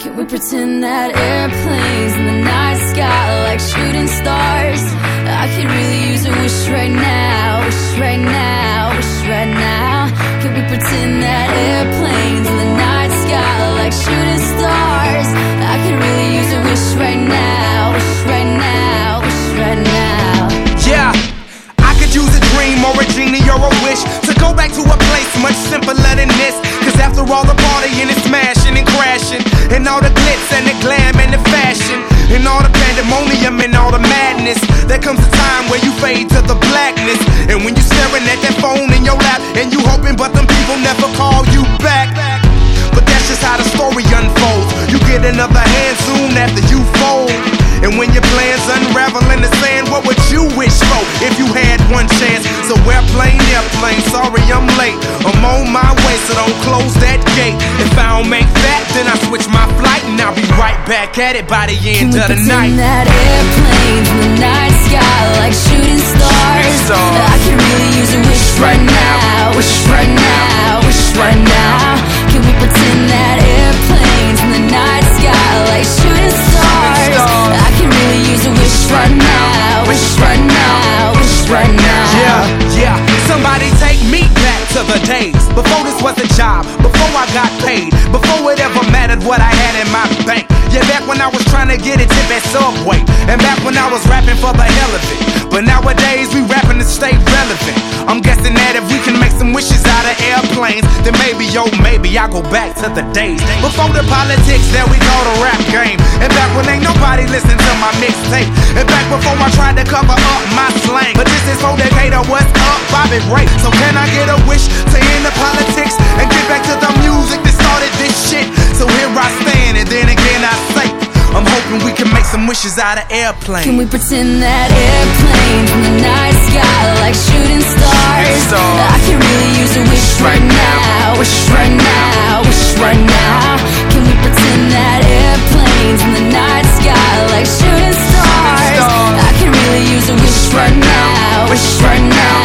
Can we pretend that airplanes in the night sky are like shooting stars? I could really use a wish right now, wish right now, wish right now. Can we pretend that airplanes in the night sky are like shooting stars? I could really use a wish right now, wish right now, wish right now. Yeah, I could use a dream or a genie or a wish to go back to a place much simpler than this. Cause after all the partying and smashing and crashing, and all the glitz and the glam and the fashion, and all the pandemonium and all the madness, there comes a time where you fade to the blackness. And when you're staring at that phone in your lap, and you hoping but them people never call you back. But that's just how the story unfolds. You get another hand soon after you fold. And when your plans unravel in the sand, what would you wish for if you had one chance? So airplane, sorry I'm late. I'm on my way, so don't close that gate. If I don't make that, then I switch my flight, and I'll be right back at it by the end of the night. Can we pretend that airplanes in the night sky like shooting stars? I could really use a wish right now, wish right now, wish right now. Can we pretend that airplanes in the night sky like shooting stars? I can really use a wish right now, wish right now, wish right now. Yeah, somebody take me back to the days before this was a job, before I got paid, before it ever mattered what I had in my bank. Yeah, back when I was trying to get a tip at Subway, and back when I was rapping for the hell of it. But nowadays we rapping to stay relevant. I'm guessing that if we can make some wishes out of airplanes, then maybe, oh maybe I'll go back to the days before the politics that we call the rap game. And back when ain't nobody listen to my mixtape. And back before I tried to cover up my slang. But this is for Decatur, what's up, Bobby Ray? So can I get a wish to end the politics and get back to the music that started this shit? So here I stand, and then again I say, I'm hoping we can make some wishes out of airplanes. Can we pretend that airplanes in the night sky like shooting stars? I can really use a wish right now, wish right now, wish right now. Can we pretend that airplanes in the night sky like shooting stars? I can really use a wish right now, wish right now.